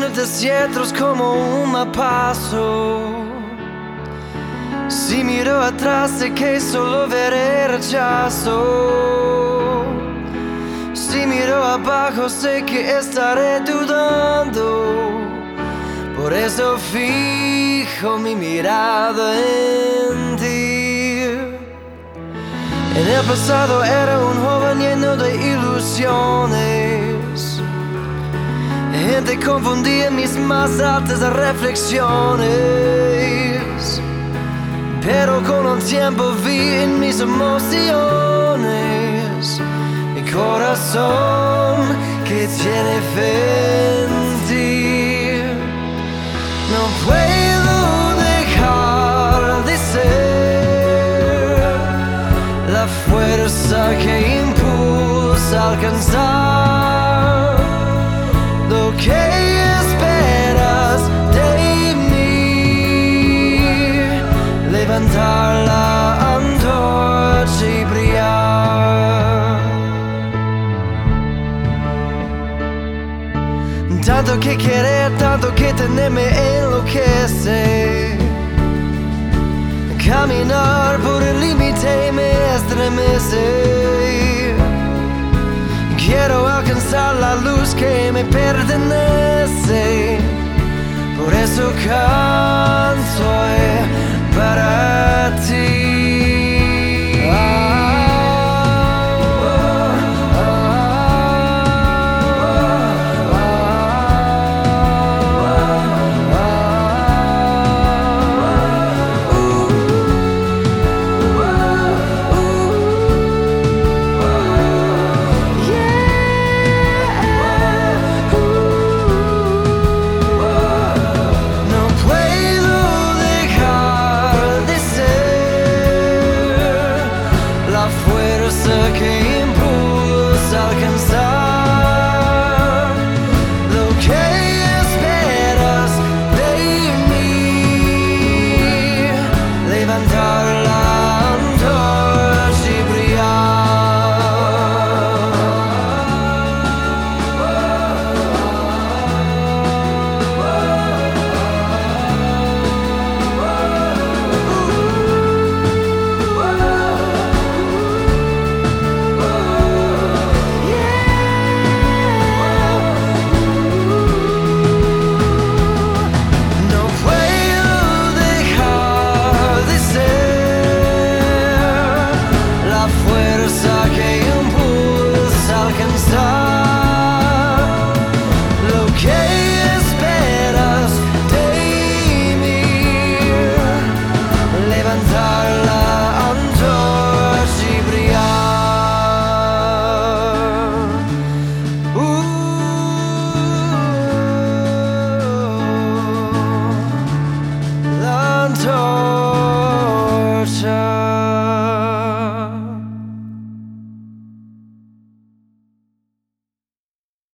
el desierto es como un mapazo. Si miro atrás sé que solo veré rechazo. Si miro abajo sé que estaré dudando. Por eso fijo mi mirada en ti. En el pasado era un joven lleno de ilusiones. Gente confundía mis más altas reflexiones. Pero con el tiempo vi en mis emociones mi corazón que tiene fe en ti. No puedo dejar de ser la fuerza que impulsa a alcanzar lo que esperas de mí. Levantar la antorcha y brillar. Tanto que querer, tanto que tener me enloquece. Caminar por el límite me estremece. Quiero alcanzar la luz que me pertenece. Por eso